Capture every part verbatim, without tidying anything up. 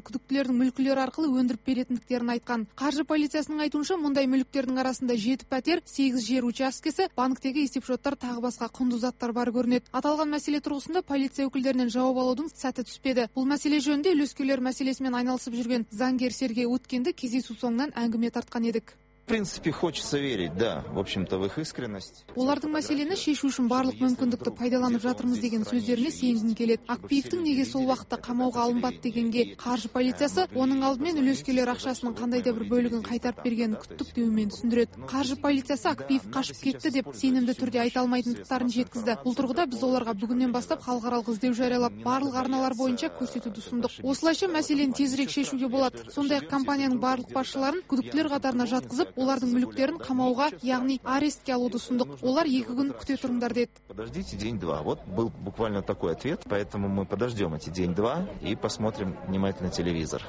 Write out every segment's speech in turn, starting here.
күдіктілердің мүлкілер арқылы өндіріп беретіндіктерін айтқан. Қаржы полициясының айтуынша, мұндай мүліктердің арасында жеті пәтер, сегіз жер учаскесі, банктегі есепшоттар тағы басқа құнды заттар бар көрінеді. Аталған мәселе тұрғысында полиция өкілдерінен жауап алудың сәті түспеді. Бұл мәселе жөнінде үлескерлер мәселесімен айналысып жүрген заңгер Сергей Уткинді кездесу соңынан әңгіме тартқан едік. В принципе, хочется верить, да, в общем-то, в их искренность. Олардың мәселені шешу үшін барлық мүмкіндікті пайдаланып жатырмыз деген сөздеріне сенгім келеді. Акпиевтің неге сол уақытта қамауға алынбады дегенге қаржы полициясы оның алдымен үлескерлер ақшасының қандай да бір бөлігін қайтарып бергенін күттік деумен түсіндіреді. Қаржы полициясы Акпиев қашып кетті деп сенімді түрде айта алмайтындықтарын жеткізді. Бұл тұрғыда біз оларға бүгіннен бастап халықаралық іздеу жариялап, барлық арналар бойынша көрсетуді ұсындық. Осылайша мәселені тезірек шешуге болады. Сондай-ақ компанияның барлық басшыларын күдіктілер қатарына жатқызып, олардың мүліктерін қамауға, яғни арестке алуды ұсындық. Олар екі күн күте тұрыңдар деді. Подождите день-два. Вот был буквально такой ответ, поэтому мы подождем эти день-два и посмотрим внимательно телевизор.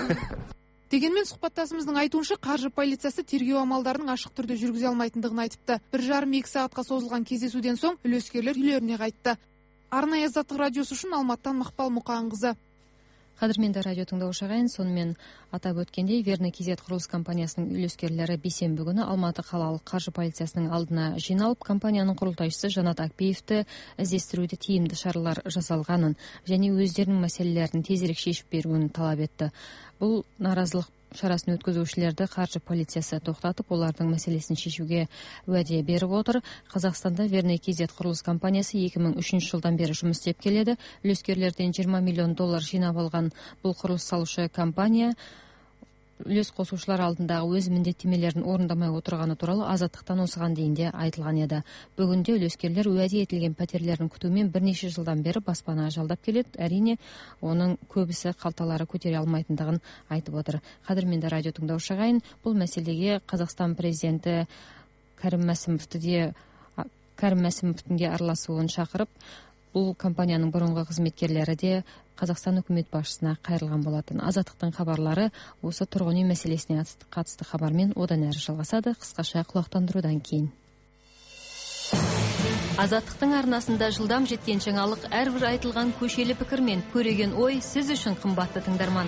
Дегенмен сұхбаттасымыздың айтуынша, қаржы полициясы тергеу амалдарының ашық түрде жүргізе алмайтындығын айтыпты. Бір жарым екі сағатқа созылған кездесуден соң үлескерлер үйлеріне қайтты. Арнайы Азаттық радиосы үшін Алматыдан Мақпал Мұқанқызы. Қадірменді радио тыңдаушы ағайын, сонымен атап өткендей, Верный Кз құрылыс компаниясының үлескерлері бейсенбі күні Алматы қалалық қаржы полициясының алдына жиналып, компанияның құрылтайшысы Жанат Акпиевті іздестіруде тиімді шаралар жасалғанын және өздерінің мәселелерін тезірек шешіп беруін талап етті. Бұл наразылық шарасын өткізушілерді қаржы полициясы тоқтатып, олардың мәселесін шешуге уәде беріп отыр. Қазақстанда Верный Кз құрылыс компаниясы екі мың үшінші жылдан бері жұмыс істеп келеді. Үлескерлерден жиырма миллион доллар жинап алған бұл құрылыс салушы компания үлес қосушылар алдындағы өз міндеттемелерін орындамай отырғаны туралы Азаттықтан осыған дейін де айтылған еді. Бүгінде үлескерлер уәде етілген пәтерлерін күтумен бірнеше жылдан бері баспана жалдап келеді. Әрине, оның көбісі қалталары көтере алмайтындығын айтып отыр. Қадірменді радио тыңдаушы ағайын, бұл мәселеге Қазақстан президенті Кәрім Мәсімовті де Кәрім Мәсімовтің де араласуын шақырып, бұл компанияның бұрынғы қызметкерлері де Қазақстан үкімет басшысына қайырылған болатын. Азаттықтың хабарлары осы тұрғын үй мәселесіне қатысты хабармен одан әрі жалғасады. Қысқаша құлақтандырудан кейін. Азаттықтың арнасында жылдам жеткен жаңалық, әрбір айтылған көшелі пікірмен көреген ой сіз үшін қымбатты тыңдарман.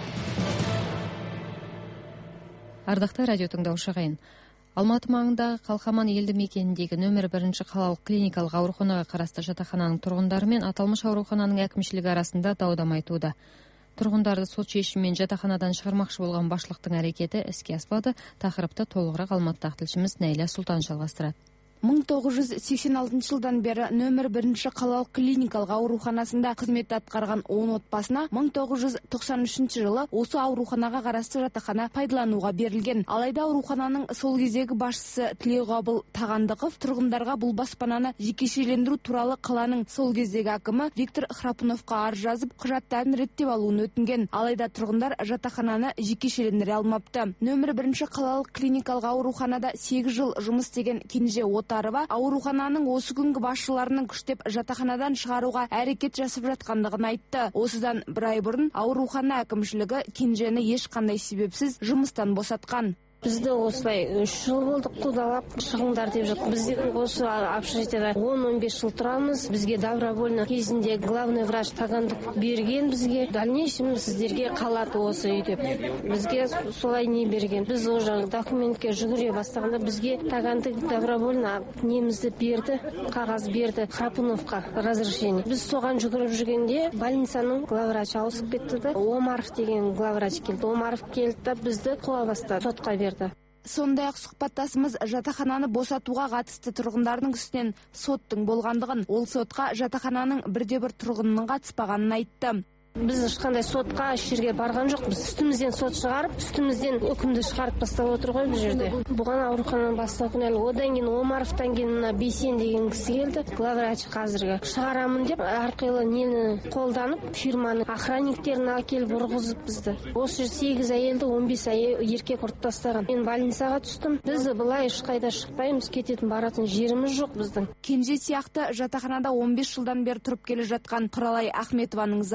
Ардақты радио тыңдаушы ағайын, Алматы маңындағы Қалқаман елді мекеніндегі нөмір бірінші қалалық клиникалық ауруханаға қарасты жатақхананың тұрғындары мен аталмыш аурухананың әкімшілігі арасында дау-дамай туды. Тұрғындарды сот шешімімен жатақханадан шығармақшы болған басшылықтың әрекеті іске аспады. Тақырыпты толығырақ Алматыдағы тілшіміз Нәйлә Сұлтан жалғастырады. мың тоғыз жүз сексен алтыншы жылдан бері нөмір бірінші қалалық клиникалық ауруханасында қызмет атқарған он отбасына мың тоғыз жүз тоқсан үшінші жылы осы ауруханаға қарасты жатақхана пайдалануға берілген. Алайда аурухананың сол кездегі басшысы Тілеуғабыл Тағандықов тұрғындарға бұл баспананы жекешелендіру туралы қаланың сол кездегі әкімі Виктор Храпуновқа арыз жазып, құжаттарын реттеп алуын өтінген. Алайда тұрғындар жатақхананы жекешелендіре алмапты. Нөмір бірінші қалалық клиникалық ауруханада сегіз жыл жұмыс істеген Кенже Ота аурухананың осы күнгі басшыларының күштеп жатақханадан шығаруға әрекет жасап жатқандығын айтты. Осыдан бір ай бұрын аурухана әкімшілігі Кенжені ешқандай себепсіз жұмыстан босатқан. Бізді осылай үш жыл болдық қудалап шығыңдар деп жатыр. Бізде осы общежитиеда он он бес жыл тұрамыз. Бізге добровольно кезінде главный врач Тағандық берген бізге. Дальнейшем сіздерге қалады осы үй деп. Бізге солай не берген. Біз уже документке жүгіре бастағанда бізге Тағандық добровольно немізді берді, қағаз берді Храпуновқа разрешение. Біз соған жүгіріп жүргенде больницаның главврачы ауысып кетті де, Омаров деген главврач келді. Омаров келді да бізді қуа бастады, сотқа берді. Сондай-ақ сұхбаттасымыз жатақхананы босатуға қатысты тұрғындардың үстінен соттың болғандығын, ол сотқа жатақхананың бірде бір тұрғынының қатыспағанын айтты. Біз ешқандай сотқа жерге барған жоқ. Біз үстімізден сот шығарып, үстімізден үкімді шығарып бастап отыр ғой бұл жерде. Бұған аурухананың бастығы кінәлі. Одан кейін Омаровтан кейін мына Бейсен деген кісі келді. Главврач қазіргі шығарамын деп арқылы нені қолданып, фирманың охранниктерін әкеліп ұрғызып бізді. Осы сегіз әйелді он бес әйел еркек ұрып тастаған. Мен больницаға түстім. Біз былай ешқайда шықпаймыз, кететін баратын жеріміз жоқ біздің. Кенже сияқты жатақханада он бес жылдан бері тұрып келе жатқан Құралай Ахметованың зайыбы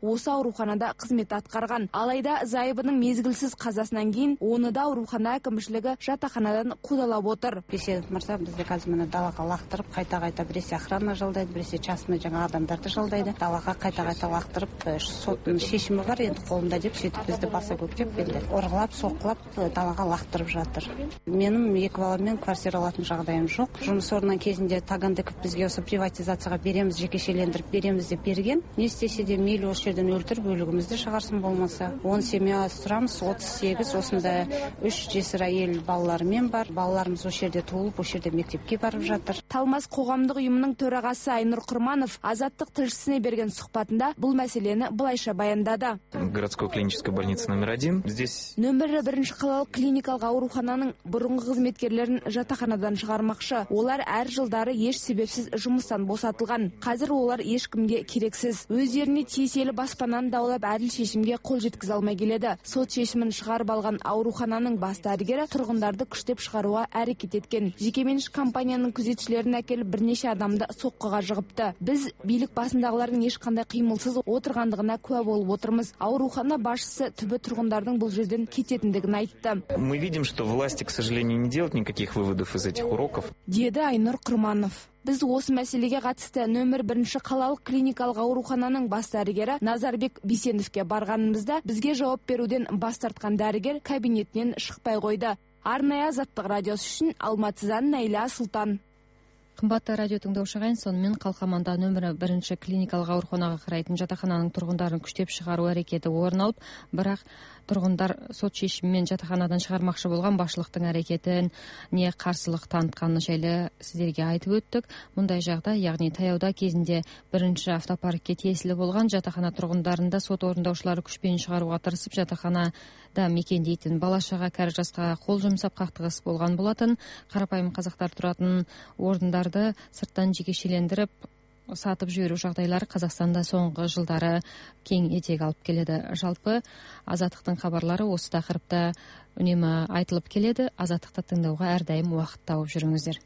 осы ауруханада қызмет атқарған. Алайда зайыбының мезгілсіз қазасынан кейін оны да аурухана әкімшілігі жатақханадан қудалап отыр. Бейсенов мырза бізді қазір міне далаға лақтырып, қайта-қайта біресе охрана жалдайды, біресе частный жаңа адамдарды жалдайды. Далаға қайта-қайта лақтырып, соттың шешімі бар енді қолында деп сөйтіп бізді баса көктеп енді ұрғылап, соққылап далаға лақтырып жатыр. Менің екі баламмен квартира алатын жағдайым жоқ. Жұмыс орнынан кезінде Тагандеков бізге осы приватизацияға береміз, жекешелендіріп береміз деп берген. Не істесе де мейлі осы жерден өлтір, бөлігімізді шығарсын болмаса. он семья тұрамыз, отыз сегіз, осында үш жесір әйел балаларымен бар. Балаларымыз осы жерде туылып, осы жерде мектепке барып жатыр. Талмас қоғамдық ұйымының төрағасы Айнұр Құрманов Азаттық тілшісіне берген сұхбатында бұл мәселені былайша баяндады. Городской клинической больницы номер один. Здесь нөмірі бірінші қалалық клиникалық аурухананың бұрынғы қызметкерлерін жатақханадан шығармақшы. Олар әр жылдары еш себепсіз жұмыстан босатылған. Қазір олар ешкімге керексіз. Өздеріне тиесілі баспананы даулап әділ шешімге қол жеткізе алмай келеді. Сот шешімін шығарып алған аурухананың бас дәрігері тұрғындарды күштеп шығаруға әрекет еткен. Жекеменшік компанияның күзетшілерін әкеліп бірнеше адамды соққыға жығыпты. Біз билік басындағылардың ешқандай қимылсыз отырғандығына куә болып отырмыз. Аурухана басшысы түбі тұрғындардың бұл жерден кететіндігін айтты. Мы видим, что власти, к сожалению, не делают никаких выводов из этих уроков. Деді Айнұр Құрманов. Біз осы мәселеге қатысты нөмір бірінші қалалық клиникалық аурухананың бас дәрігері Назарбек Бейсеновке барғанымызда бізге жауап беруден бас тартқан дәрігер кабинетінен шықпай қойды. Арнайы Азаттық радиосы үшін Алматыдан Найля Сұлтан. Қымбатты радио тыңдаушы ағайын, сонымен Қалқаманда нөмірі бірінші клиникалық ауруханаға қарайтын жатақхананың тұрғындарын күштеп шығару әрекеті орын алып, бірақ тұрғындар сот шешімімен жатақханадан шығармақшы болған басшылықтың әрекетін не қарсылық танытқаны жайлы сіздерге айтып өттік. Мұндай жағдай, яғни таяуда кезінде бірінші автопаркке тиесілі болған жатақхана тұрғындарында сот орындаушылары күшпен шығаруға тырысып, жатақханада мекендейтін бала-шаға кәрі жасқа қол жұмсап қақтығыс болған болатын. Қарапайым қазақтар тұратын орындарды сырттан жекешелендіріп сатып жіберу жағдайлары Қазақстанда соңғы жылдары кең етек алып келеді. Жалпы Азаттықтың хабарлары осы тақырыпта үнемі айтылып келеді. Азаттықты тыңдауға әрдайым уақыт тауып жүріңіздер.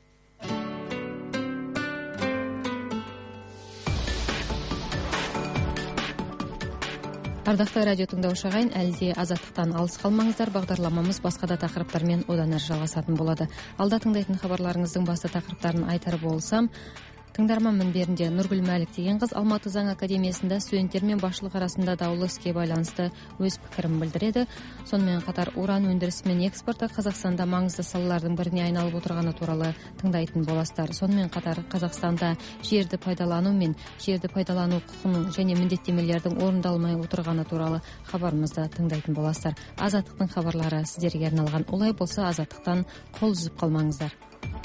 Ардақты радио тыңдаушы ағайын, әлде Азаттықтан алыс қалмаңыздар. Бағдарламамыз басқа да тақырыптармен одан әрі жалғасатын болады. Алда тыңдайтын хабарларыңыздың басты тақырыптарын айтар болсам, тыңдарман мінберінде Нұргүл Мәлік деген қыз Алматы заң академиясында студенттер мен басшылық арасында даулы іске байланысты өз пікірін білдіреді. Сонымен қатар уран өндірісі мен экспорты Қазақстанда маңызды салалардың біріне айналып отырғаны туралы тыңдайтын боласыздар. Сонымен қатар Қазақстанда жерді пайдалану мен жерді пайдалану құқығының және міндеттемелердің орындалмай отырғаны туралы хабарымызды тыңдайтын боласыздар. Азаттықтың хабарлары сіздерге арналған. Олай болса, Азаттықтан қол үзіп қалмаңыздар.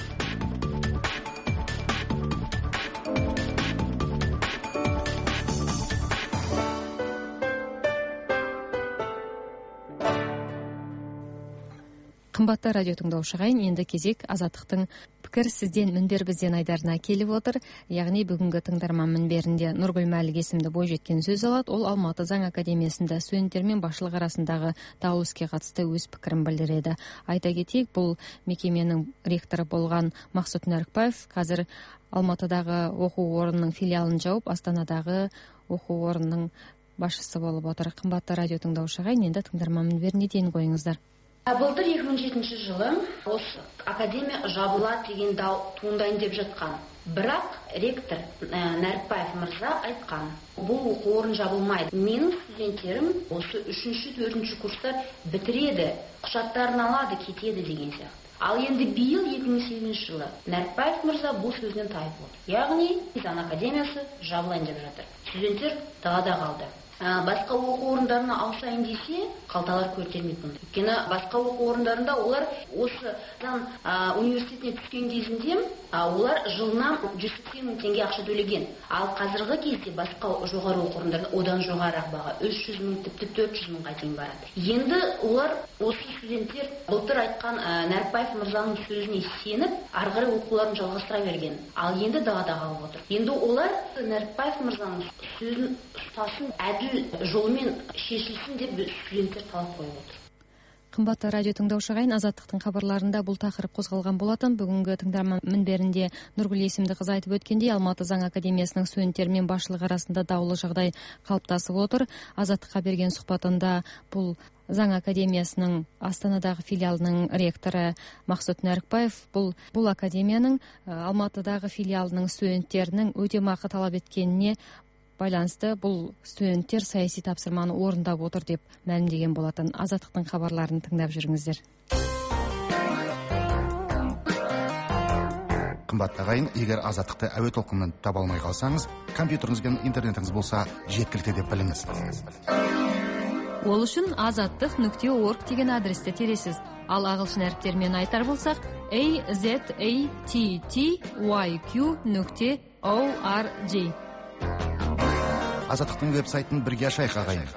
Қымбатты радио тыңдаушы ағайын, енді кезек Азаттықтың пікір сізден мінбер бізден айдарына келіп отыр. Яғни бүгінгі тыңдарман мінберінде Нұргүл Мәлік есімді бойжеткен сөз алады. Ол Алматы заң академиясында студенттер мен басшылық арасындағы даулы іске қатысты өз пікірін білдіреді. Айта кетейік, бұл мекеменің ректоры болған Мақсұт Нәрікбаев қазір Алматыдағы оқу орнының филиалын жауып, Астанадағы оқу орнының басшысы болып отыр. Қымбатты радио тыңдаушы ағайын, енді тыңдарман мінберіне дейін қойыңыздар. Былтыр екі мың жетінші жылы осы академия жабылады деген дау туындайын деп жатқан. Бірақ ректор Нәрікбаев мырза айтқан, бұл оқу орын жабылмайды. Менің студенттерім осы үшінші, төртінші курстар бітіреді, құжаттарын алады, кетеді деген сияқты. Ал енді биыл екі мың сегізінші жылы Нәрікбаев мырза бұл сөзінен тайып отыр. Яғни заң академиясы жабылайын деп жатыр. Студенттер далада қалды. Басқа оқу орындарына ауысайын десе, қалталар көтермейді бұнда. Өйткені басқа оқу орындарында олар осы заң университетіне түскен кезінде олар жылына жүз сексен мың теңге ақша төлеген. Ал қазіргі кезде басқа жоғары оқу орындарында одан жоғарырақ баға үш жүз мың, тіпті төрт жүз мыңға дейін барады. Енді олар осы студенттер былтыр айтқан Нәрікбаев мырзаның сөзіне сеніп, ары қарай оқуларын жалғастыра берген. Ал енді далада қалып отыр. Енді олар Нәрікбаев мырзаның сөзін ұстасын, әділ жолмен шешілсін деп студенттер талап қойып отыр. Қымбатты радио тыңдаушы ағайын, Азаттықтың хабарларында бұл тақырып қозғалған болатын. Бүгінгі тыңдарман мінберінде Нұргүл есімді қыз айтып өткендей, Алматы заң академиясының студенттері мен басшылығы арасында даулы жағдай қалыптасып отыр. Азаттыққа берген сұхбатында бұл заң академиясының Астанадағы филиалының ректоры Мақсұт Нәрікбаев бұл бұл академияның Алматыдағы филиалының студенттерінің өтемақы талап еткеніне байланысты бұл студенттер саяси тапсырманы орындап отыр деп мәлімдеген болатын. Азаттықтың хабарларын тыңдап жүріңіздер. Қымбатты ағайын, егер Азаттықты әуе толқынынан таба алмай қалсаңыз, компьютеріңіз бен интернетіңіз болса жеткілікті деп біліңіз. Ол үшін азаттық нүкте орг деген адресті тересіз. Ал ағылшын әріптермен айтар болсақ, a z a t t y q нүкте org. Азаттықтың веб-сайтын бірге ашайық ағайын.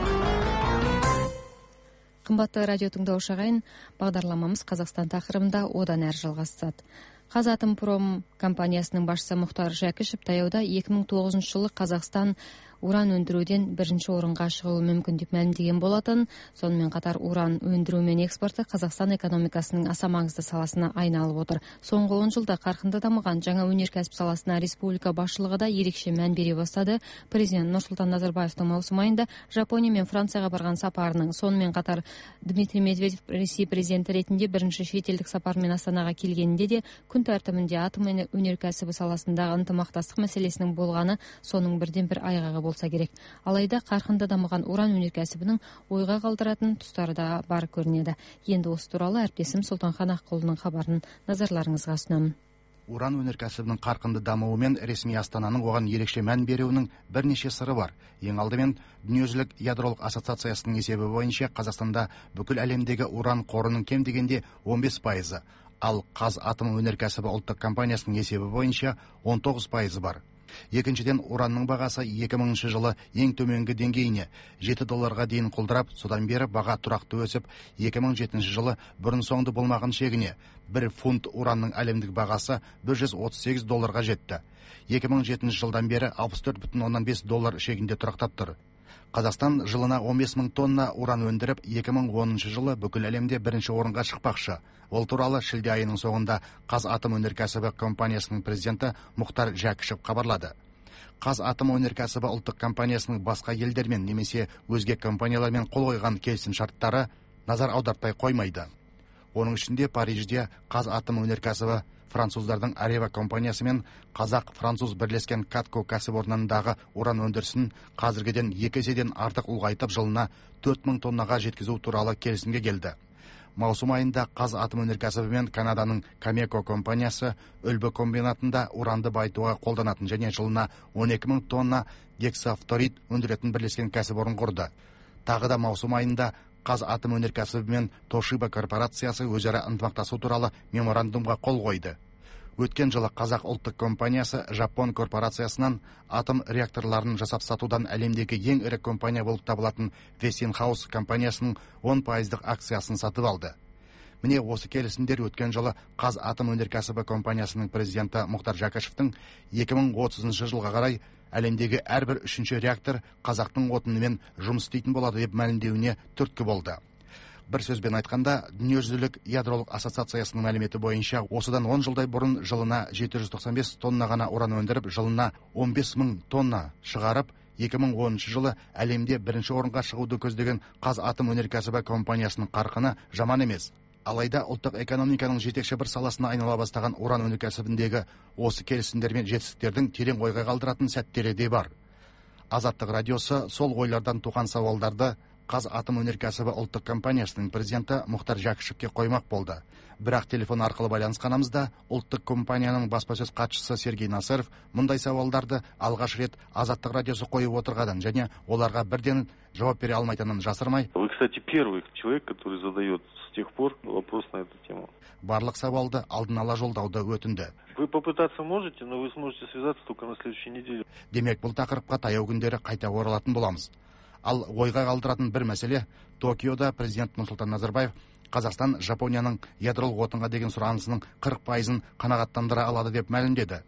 Қымбатты радио тыңдаушы ағайын, бағдарламамыз Қазақстан тақырыбында одан әрі жалғасады. Қазатомпром компаниясының басшысы Мұхтар Жәкішев таяуда екі мың тоғызыншы жылы Қазақстан уран өндіруден бірінші орынға шығуы мүмкін деп мәлімдеген болатын. Сонымен қатар уран өндіру мен экспорты Қазақстан экономикасының аса маңызды саласына айналып отыр. Соңғы он жылда қарқынды дамыған жаңа өнеркәсіп саласына республика басшылығы да ерекше мән бере бастады. Президент Нұрсұлтан Назарбаевтың маусым айында Жапония мен Францияға барған сапарының, сонымен қатар Дмитрий Медведев Ресей президенті ретінде бірінші шетелдік сапармен Астанаға келгенінде де күн тәртібінде атом өнеркәсібі саласындағы ынтымақтастық мәселесінің болғаны соның бірден бір айғағы болса керек. Алайда қарқынды дамыған уран өнеркәсібінің ойға қалдыратын тұстары да бар көрінеді. Енді осы туралы әріптесім Сұлтанхан Аққұлының хабарын назарларыңызға ұсынамын. Уран өнеркәсібінің қарқынды дамуы мен ресми Астананың оған ерекше мән беруінің бірнеше сыры бар. Ең алдымен Дүниежүзілік ядролық ассоциациясының есебі бойынша Қазақстанда бүкіл әлемдегі уран қорының кем дегенде он бес пайызы, ал Қазатом өнеркәсібі ұлттық компаниясының есебі бойынша он тоғыз пайызы бар. Екіншіден, уранның бағасы екі мыңыншы жылы ең төменгі деңгейіне жеті долларға дейін құлдырап, содан бері баға тұрақты өсіп, екі мың жетінші жылы бұрын соңды болмаған шегіне бір фунт уранның әлемдік бағасы бір жүз отыз сегіз долларға жетті. екі мың жетінші жылдан бері алпыс төрт бүтін оннан бес доллар шегінде тұрақтап тұр. Қазақстан жылына он бес мың тонна уран өндіріп, екі мың оныншы жылы бүкіл әлемде бірінші орынға шықпақшы. Ол туралы шілде айының соңында Қазатом өнеркәсібі компаниясының президенті Мұхтар Жәкішев хабарлады. Қазатом өнеркәсібі ұлттық компаниясының басқа елдермен немесе өзге компаниялармен қол қойған келісім шарттары назар аудартпай қоймайды. Оның ішінде Парижде Қазатом өнеркәсібі француздардың Арева компаниясы мен қазақ-француз бірлескен Катко кәсіпорнындағы уран өндірісін қазіргіден екі еседен артық ұлғайтып жылына төрт мың тоннаға жеткізу туралы келісімге келді. Маусым айында Қазатом өнеркәсібі мен Канаданың Камеко компаниясы Үлбі комбинатында уранды байытуға қолданатын және жылына он екі мың тонна гексафторид өндіретін бірлескен кәсіпорын құрды. Тағы да маусым айында Қазатом өнеркәсібі мен Тошиба корпорациясы өзара ынтымақтасу туралы меморандумға қол қойды. Өткен жылы Қазақ ұлттық компаниясы Жапон корпорациясынан атом реакторларын жасап сатудан әлемдегі ең ірі компания болып табылатын Westinghouse компаниясының он пайыздық акциясын сатып алды. Міне осы келісімдер өткен жылы Қазатом өнеркәсібі компаниясының президенті Мұхтар Жәкішевтің екі мың отызыншы жылға қарай әлемдегі әрбір үшінші реактор қазақтың отынымен жұмыс істейтін болады деп мәлімдеуіне түрткі болды. Бір сөзбен айтқанда, Дүниежүзілік ядролық ассоциациясының мәліметі бойынша осыдан он жылдай бұрын жылына жеті жүз тоқсан бес тонна ғана уран өндіріп, жылына он бес мың тонна шығарып, екі мың оныншы жылы әлемде бірінші орынға шығуды көздеген Қазатом өнеркәсібі компаниясының қарқыны жаман емес. Алайда ұлттық экономиканың жетекші бір саласына айнала бастаған уран өнеркәсібіндегі осы келісімдер мен жетістіктердің терең ойға қалдыратын сәттері де бар. Азаттық радиосы сол ойлардан туған сауалдарды Қазатом өнеркәсібі ұлттық компаниясының президенті Мұхтар Жәкішевке қоймақ болды. Бірақ телефон арқылы байланысқанымызда ұлттық компанияның баспасөз хатшысы Сергей Насыров мұндай сауалдарды алғаш рет Азаттық радиосы қойып отырғанын және оларға бірден жауап бере алмайтынын жасырмай. Вы, кстати, первый человек, который задает с тех пор вопрос на эту тему. Барлық сауалды алдын ала жолдауды өтінді. Вы попытаться можете, но вы сможете связаться только на следующей неделе. Демек, бұл тақырыпқа таяу күндері қайта оралатын боламыз. Ал ойға қалдыратын бір мәселе, Токиода президент Нұрсұлтан Назарбаев Қазақстан Жапонияның ядролық отынға деген сұранысының қырық пайызын қанағаттандыра алады деп мәлімдеді.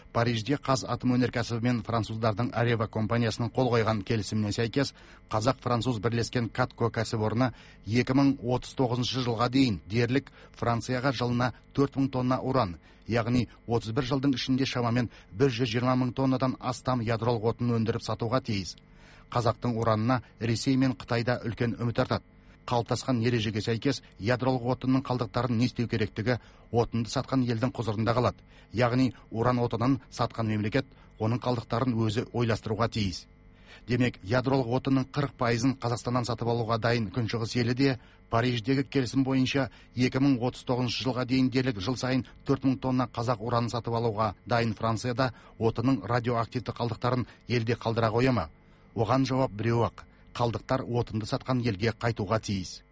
Парижде Қазатом өнеркәсібі мен француздардың Арева компаниясының қол қойған келісіміне сәйкес қазақ-француз бірлескен Катко кәсіпорны екі мың отыз тоғызыншы жылға дейін дерлік Францияға жылына төрт мың тонна уран, яғни отыз бір жылдың ішінде шамамен бір жүз жиырма мың тоннадан астам ядролық отын өндіріп сатуға тиіс. Қазақтың уранына Ресей мен Қытайда үлкен үміт артады. Қалыптасқан ережеге сәйкес ядролық отынның қалдықтарын не істеу керектігі отынды сатқан елдің құзырында қалады. Яғни уран отынын сатқан мемлекет оның қалдықтарын өзі ойластыруға тиіс. Демек, ядролық отынның қырық пайызын Қазақстаннан сатып алуға дайын Күншығыс елі де Париждегі келісім бойынша екі мың отыз тоғызыншы жылға дейін дерлік жыл сайын төрт мың тонна қазақ уранын сатып алуға дайын Францияда отынның радиоактивті қалдықтарын елде қалдыра қоя ма? Оған жауап біреу-ақ. Қалдықтар отынды сатқан елге қайтуға тиіс.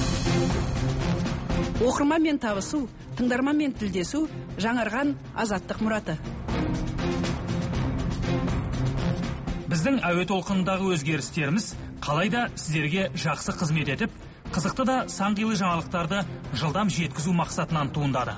Оқырманмен табысу, тыңдарманмен тілдесу, жаңарған азаттық мұраты. Біздің әуе толқынындағы өзгерістеріміз қалайда сіздерге жақсы қызмет етіп, қызықты да сан қилы жаңалықтарды жылдам жеткізу мақсатынан туындады.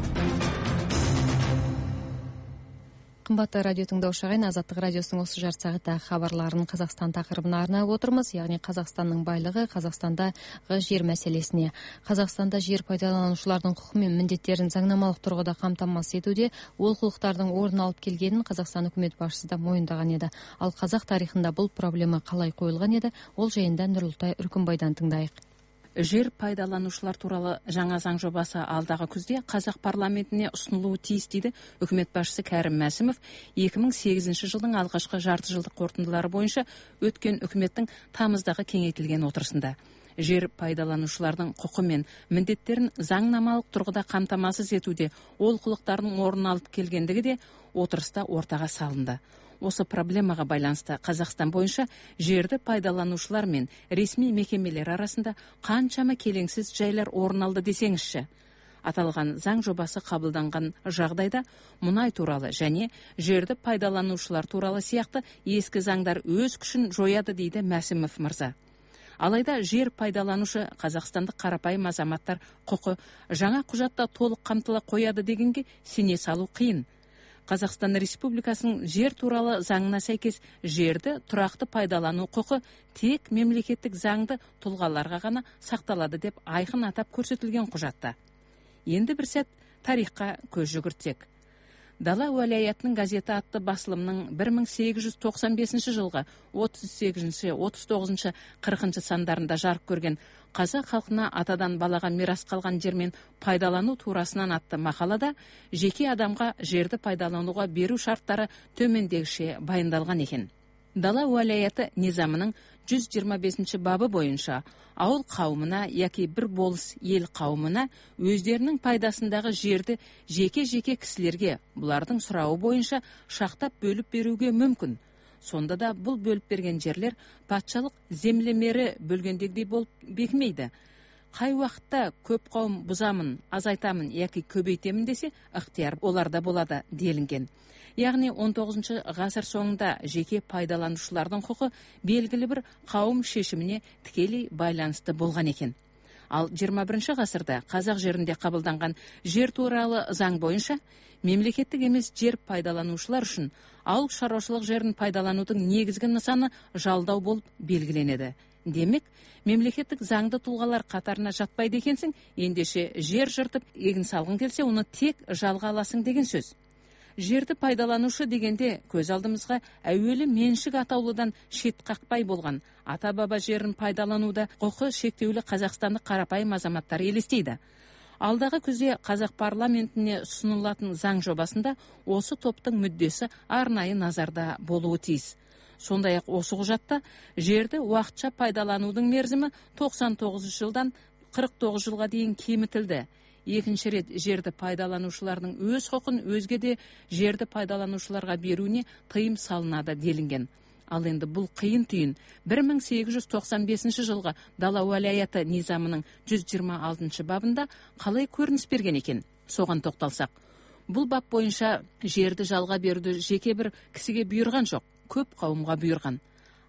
Қымбатты радио тыңдаушы ағайын, Азаттық радиосының осы жарты сағаттағы хабарларын Қазақстан тақырыбына арнап отырмыз, яғни Қазақстанның байлығы, Қазақстандағы жер мәселесіне. Қазақстанда жер пайдаланушылардың құқы мен міндеттерін заңнамалық тұрғыда қамтамасыз етуде олқылықтардың орын алып келгенін Қазақстан үкімет басшысы да мойындаған еді. Ал қазақ тарихында бұл проблема қалай қойылған еді, ол жайында Нұрлытай Үркімбайдан тыңдайық. Жер пайдаланушылар туралы жаңа заң жобасы алдағы күзде қазақ парламентіне ұсынылуы тиіс дейді үкімет басшысы Кәрім Мәсімов екі мың сегізінші жылдың алғашқы жарты жылдық қорытындылары бойынша өткен үкіметтің тамыздағы кеңейтілген отырысында. Жер пайдаланушылардың құқы мен міндеттерін заңнамалық тұрғыда қамтамасыз етуде олқылықтардың орын алып келгендігі де отырыста ортаға салынды. Осы проблемаға байланысты Қазақстан бойынша жерді пайдаланушылар мен ресми мекемелер арасында қаншама келеңсіз жайлар орын алды десеңізші. Аталған заң жобасы қабылданған жағдайда мұнай туралы және жерді пайдаланушылар туралы сияқты ескі заңдар өз күшін жояды дейді Мәсімов мырза. Алайда жер пайдаланушы қазақстандық қарапайым азаматтар құқы жаңа құжатта толық қамтыла қояды дегенге сене салу қиын. Қазақстан Республикасының жер туралы заңына сәйкес жерді тұрақты пайдалану құқы тек мемлекеттік заңды тұлғаларға ғана сақталады деп айқын атап көрсетілген құжатта. Енді бір сәт тарихқа көз жүгіртсек. Дала уәлаятының газеті атты басылымның бір мың сегіз жүз тоқсан бесінші жылғы отыз сегізінші, отыз тоғызыншы, қырқыншы сандарында жарық көрген қазақ халқына атадан балаға мирас қалған жермен пайдалану турасынан атты мақалада жеке адамға жерді пайдалануға беру шарттары төмендегіше баяндалған екен. Дала уәлаяты низамының жүз жиырма бесінші бабы бойынша ауыл қауымына яки бір болыс ел қауымына өздерінің пайдасындағы жерді жеке-жеке кісілерге бұлардың сұрауы бойынша шақтап бөліп беруге мүмкін. Сонда да бұл бөліп берген жерлер патшалық землемері бөлгендегідей болып бекімейді. Қай уақытта көп қауым бұзамын, азайтамын яки көбейтемін десе, ықтияр оларда болады делінген. Яғни он тоғызыншы ғасыр соңында жеке пайдаланушылардың құқы белгілі бір қауым шешіміне тікелей байланысты болған екен. Ал жиырма бірінші ғасырда қазақ жерінде қабылданған жер туралы заң бойынша мемлекеттік емес жер пайдаланушылар үшін ауыл шаруашылық жерін пайдаланудың негізгі нысаны жалдау болып белгіленеді. Демек, мемлекеттік заңды тұлғалар қатарына жатпайды екенсің, ендеше жер жыртып егін салғың келсе, оны тек жалға аласың деген сөз. Жерді пайдаланушы дегенде көз алдымызға әуелі меншік атаулыдан шет қақпай болған ата-баба жерін пайдалануда құқы шектеулі қазақстандық қарапайым азаматтар елестейді. Алдағы күзде қазақ парламентіне ұсынылатын заң жобасында осы топтың мүддесі арнайы назарда болуы тиіс. Сондай-ақ осы құжатта жерді уақытша пайдаланудың мерзімі тоқсан тоғыз жылдан қырық тоғыз жылға дейін кемітілді. Екінші рет жерді пайдаланушылардың өз құқын өзге де жерді пайдаланушыларға беруіне тыйым салынады делінген. Ал енді бұл қиын түйін бір мың сегіз жүз тоқсан бесінші жылғы Дала уәлаяты низамының жүз жиырма алтыншы бабында қалай көрініс берген екен? Соған тоқталсақ. Бұл бап бойынша жерді жалға беруді жеке бір кісіге бұйырған жоқ, көп қауымға бұйырған.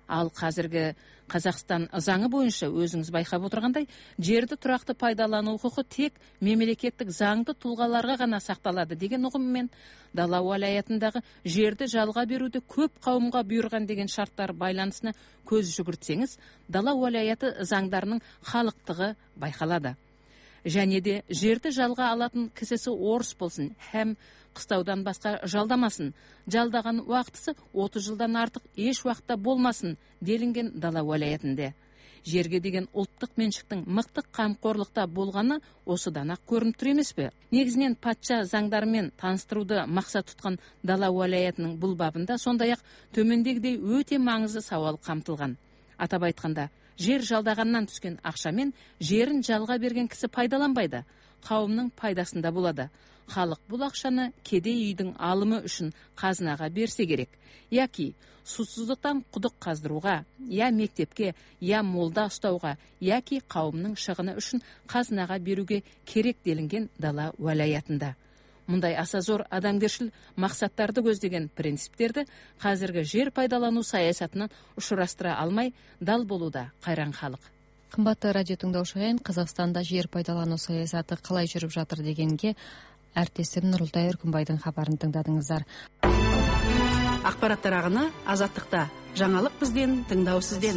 ал қазіргі Қазақстан заңы бойынша өзіңіз байқап отырғандай, жерді тұрақты пайдалану құқы тек мемлекеттік заңды тұлғаларға ғана сақталады деген ұғыммен дала уәлаятындағы жерді жалға беруді көп қауымға бұйырған деген шарттар байланысына көз жүгіртсеңіз, дала уәлаяты заңдарының халықтығы байқалады. Және де жерді жалға алатын кісісі орыс болсын, һәм қыстаудан басқа жалдамасын, жалдаған уақытысы отыз жылдан артық еш уақытта болмасын делінген дала уәлаятында. Жерге деген ұлттық меншіктің мықты қамқорлықта болғаны осыдан ақ көрініп тұр емес пе? Негізінен патша заңдарымен таныстыруды мақсат тұтқан дала уәлаятының бұл бабында сондай-ақ төмендегідей өте маңызды сауал қамтылған. Атап айтқанда, жер жалдағаннан түскен ақшамен жерін жалға берген кісі пайдаланбайды, қауымның пайдасында болады. Халық бұл ақшаны кедей үйдің алымы үшін қазынаға берсе керек, яки сусыздықтан құдық қаздыруға, я мектепке, я молда ұстауға, яки қауымның шығыны үшін қазынаға беруге керек делінген дала уәлаятында. Мұндай аса зор адамгершіл мақсаттарды көздеген принциптерді қазіргі жер пайдалану саясатынан ұшырастыра алмай дал болуда қайран халық. Қымбатты радио тыңдаушылар, Қазақстанда жер пайдалану саясаты қалай жүріп жатыр дегенге әріптесім Нұрылтай Өркімбайдың хабарын тыңдадыңыздар. Ақпараттар ағыны Азаттықта. Жаңалық бізден, тыңдау сізден.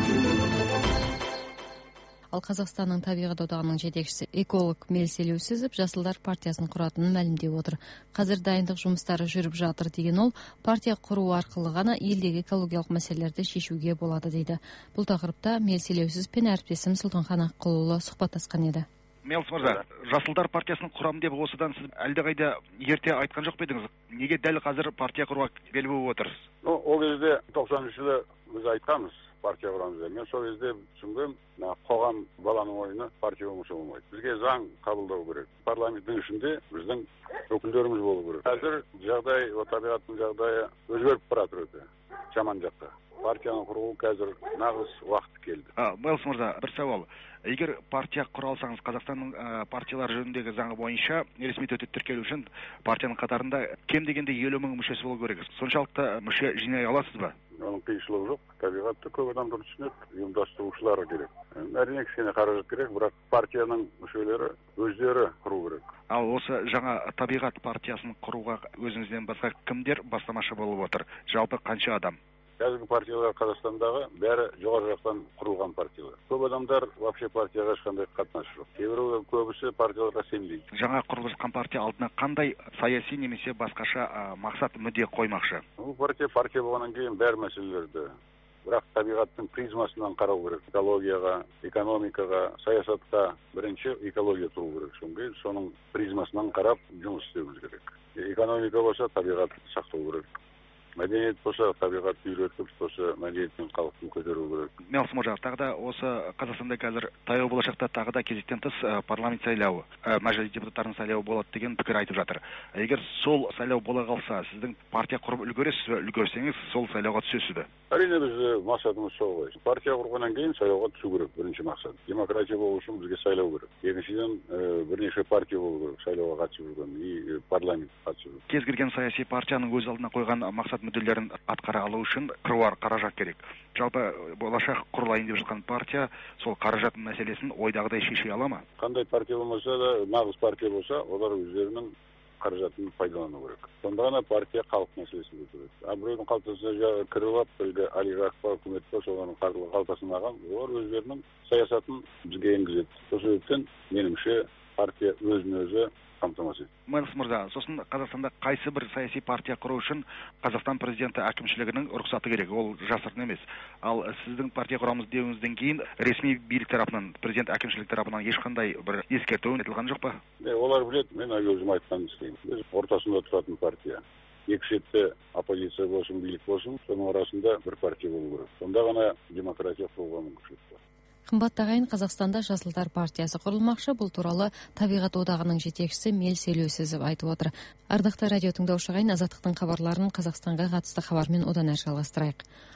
Ал Қазақстанның табиғат одағының жетекшісі эколог Мелс Елеусізов Жасылдар партиясын құратынын мәлімдеп отыр. Қазір дайындық жұмыстары жүріп жатыр деген ол, партия құру арқылы ғана елдегі экологиялық мәселелерді шешуге болады дейді. Бұл тақырыпта Мелс Елеусізов пен әріптесім Сұлтанхан Аққұлұлы сұхбаттасқан еді. Мелс мырза, Жасылдар партиясын құрамын деп осыдан сіз әлдеқайда ерте айтқан жоқ па едіңіз? Неге дәл қазір партия құруға бел буып отырсыз? Ну, ол кезде тоқсаныншы жылы біз айтқанбыз партия құрамыз деп. Мен сол кезде түсінгем, қоғам баланың ойыны партия болмаса болмайды. Бізге заң қабылдау керек. Парламенттің ішінде біздің өкілдеріміз болу керек. Қазір жағдай, табиғаттың жағдайы өзгеріп баратыр өте жаман жаққа. Партияны құру қазір нағыз уақыт келді. Мелс мырза, бір сауал. Егер партия құра алсаңыз, Қазақстанның партиялар жөніндегі заңы бойынша ресми түрде тіркелу үшін партияның қатарында кем дегенде елу мың мүшесі болу керек. Соншалықты мүше жинай аласыз ба? Оның қиыншылығы жоқ. Табиғатты көп адамдар түсінеді, ұйымдастырушылары керек. Әрине кішкене қаражат керек, бірақ партияның мүшелері өздері құру керек. Ал осы жаңа табиғат партиясын құруға өзіңізден басқа кімдер бастамашы болып отыр? Жалпы қанша адам? Қазіргі партиялар Қазақстандағы бәрі жоғары жақтан құрылған партиялар. Көп адамдар вообще партияға ешқандай қатынасы жоқ. Кейбіреулер көбісі партияларға сенбейді. Жаңа құрылып жатқан партия алдына қандай саяси немесе басқаша мақсат мүдде қоймақшы? Бұл партия партия болғаннан кейін бәр мәселелерді, бірақ табиғаттың призмасынан қарау керек. Экологияға, экономикаға, саясатқа бірінші экология тұру керек. Соңғы соның призмасынан қарап жұмыс істеуіміз керек. Экономика болса табиғат сақтау керек. Мәдениет болса, табиғатты үйретіп, болса, мәдениетпен халықтың көтеру керек. Мелс мырза, тағы да осы Қазақстанда қазір таяу болашақта тағы да кезектен тыс парламент сайлауы, мәжіліс депутаттарының сайлауы болады деген пікір айтып жатыр. Егер сол сайлау бола қалса, сіздің партия құрып үлгересіз бе? Үлгерсеңіз, сол сайлауға түсесіз бе? Әрине біз мақсатымыз сол ғой. Партия құрғаннан кейін сайлауға түсу керек, бірінші мақсат. Демократия болу үшін бізге сайлау керек. Екіншіден бірнеше партия болу керек, сайлауға қатысып жүрген и парламент қатысып жүрген. Кез келген саяси партияның өз алдына қойған мақсат мүдделерін атқара алу үшін қыруар қаражат керек. Жалпы болашақ құрылайын деп жатқан партия сол қаражат мәселесін ойдағыдай шеше ала ма? Қандай партия болмаса да, нағыз партия болса, олар өздерінің қаражатын пайдалану керек. Сонда ғана партия халық мәселесін көтереді. А біреудің қалтасына кіріп алып, әлгі олигарх па, үкімет па, солардың қалтасына алған, олар өздерінің саясатын бізге енгізеді. Сол себептен меніңше партия өзін-өзі қамтамасыз етеді. Мелс мырза, сосын Қазақстанда қайсы бір саяси партия құру үшін Қазақстан президенті әкімшілігінің рұқсаты керек, ол жасырын емес. Ал сіздің партия құрамыз деуіңізден кейін ресми билік тарапынан, президент әкімшілік тарапынан ешқандай бір ескерту етілген жоқ па? Олар біледі, мен өзім айтқанын істеймін. Біз ортасында тұратын партия. Екі шетте оппозиция болсын, билік болсын, соның арасында бір партия болу керек. Сонда ғана демократия құруға мүмкіншілік бар. Қымбатты ағайын, Қазақстанда Жасылдар партиясы құрылмақшы. Бұл туралы табиғат одағының жетекшісі Мелс Елеусізов айтып отыр. Ардақты радио тыңдаушы ағайын, Азаттықтың хабарларын Қазақстанға қатысты хабармен одан әрі жалғастырайық.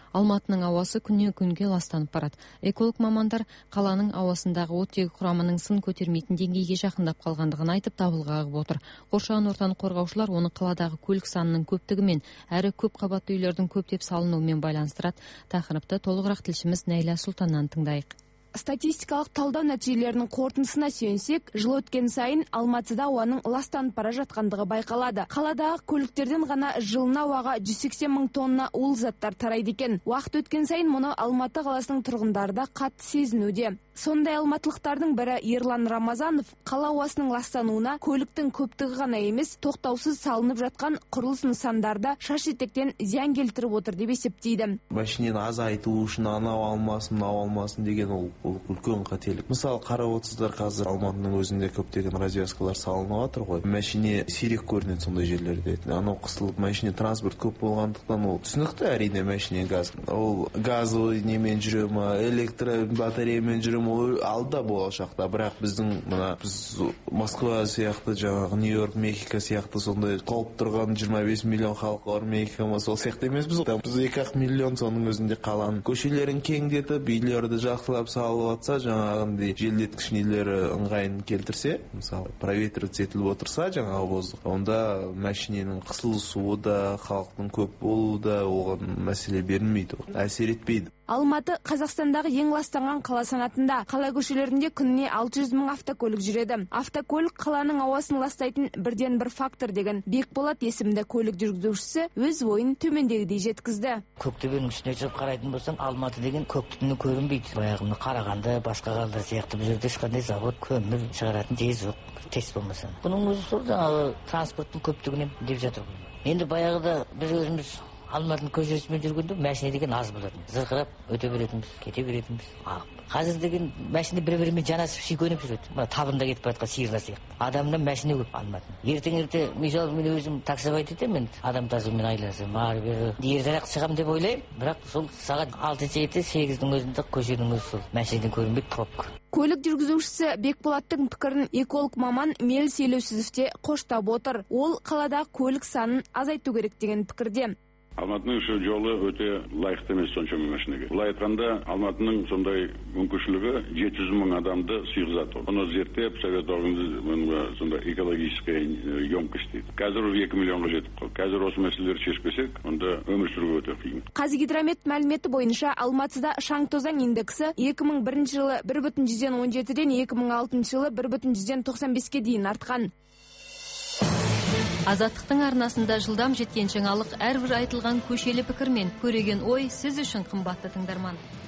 Алматының ауасы күннен күнге ластанып барады. Эколог мамандар қаланың ауасындағы оттегі құрамының сын көтермейтін деңгейге жақындап қалғандығын айтып дабыл қағып отыр. Қоршаған ортаны қорғаушылар оны қаладағы көлік санының көптігімен әрі көп қабатты үйлердің көптеп салынуымен байланыстырады. Тақырыпты толығырақ тілшіміз Нәйлә Сұлтаннан тыңдайық. Статистикалық талдау нәтижелерінің қорытындысына сүйенсек, жыл өткен сайын Алматыда ауаның ластанып бара жатқандығы байқалады. Қаладағы көліктерден ғана жылына ауаға жүз сексен мың тонна улы заттар тарайды екен. Уақыт өткен сайын мұны Алматы қаласының тұрғындары да қатты сезінуде. Сондай алматылықтардың бірі Ерлан Рамазанов қала ауасының ластануына көліктің көптігі ғана емес, тоқтаусыз салынып жатқан құрылыс нысандарда шаш етектен зиян келтіріп отыр деп есептейді. Машинені азайту үшін анау алмасын, мынау алмасын деген ол үлкен қателік. Мысалы, қарап отырсыздар, қазір Алматының өзінде көптеген развязкалар салынып жатыр ғой. Машине сирек көрінеді сондай жерлерде. Анау қысылып, машине транспорт көп болғандықтан ол түсінікті, әрине машине газ. Ол газовый немен жүре ма, электро батареямен жүре ма, алда болашақта. Бірақ біздің мына біз Москва сияқты, жаңағы Нью-Йорк, Мехико сияқты сондай толып тұрған жиырма бес миллион халқы бар. Мехико ма сол сияқты емес біз. Біз екі ақ миллион, соның өзінде қаланың көшелерін кеңдетіп, үйлерді жақсылап салып атса, жаңағындай желдеткіш нелері ыңғайын келтірсе, мысалы проветривать етіліп отырса жаңағы воздух, онда машиненің қысылысуы да, халықтың көп болуы да оған мәселе берілмейді, әсер етпейді. Алматы Қазақстандағы ең ластанған қала санатында. Қала көшелерінде күніне алты жүз мың автокөлік жүреді. Автокөлік қаланың ауасын ластайтын бірден бір фактор деген Бекболат есімді көлік жүргізушісі өз ойын төмендегідей жеткізді. Көктөбенің үстіне шығып қарайтын болсаң, Алматы деген көк түтіні көрінбейді. Баяғыны Қарағанды, басқа қалалар сияқты бұл жерде ешқандай завод, көмір шығаратын тез жоқ, тез болмаса. Бұның өзі сол жаңағы транспорттың көптігінен деп жатыр. Енді баяғыда біз өзіміз Алматының көшесімен жүргенде машина деген аз болатын. Зырқырап өте беретінбіз, кете беретінбіз. Қазір деген машина бір-бірімен жанасып сүйкеніп жүреді. Мына табында кетіп бара жатқан сиырлар сияқты. Адамнан машина көп Алматының. Ертең-ерте мысалы мен өзім таксовать етемін, адам тазымен айласам, ары бері ертерек шығамын деп ойлаймын. Бірақ сол сағат алты жеті сегіздің өзінде көшенің өзі сол машинадан көрінбейді, пробка. Көлік жүргізушісі Бекболаттың пікірін эколог маман Мелс Елеусізов те қоштап отыр. Ол қаладағы көлік санын азайту керек деген пікірде. Алматының шы жолы өте лайықты емес соншама машинаға. Былай айтқанда, Алматының сондай мүмкіншілігі жеті жүз мың адамды сыйғызады. Оны зерттеп, совет органы сондай экологическая емкость дейді. Қазір екі миллионға жетіп қалды. Қазір осы мәселелерді шешпесек, онда өмір сүруге өте қиын. Қазгидромет мәліметі бойынша Алматыда шаң-тозаң индексі екі мың бірінші жылы бір бүтін жүзден он жетіден екі мың алтыншы жылы бір бүтін жүзден тоқсан беске дейін артқан. Азаттықтың арнасында жылдам жеткен жаңалық әрбір айтылған көшелі пікір мен көреген ой сіз үшін қымбатты тыңдарман.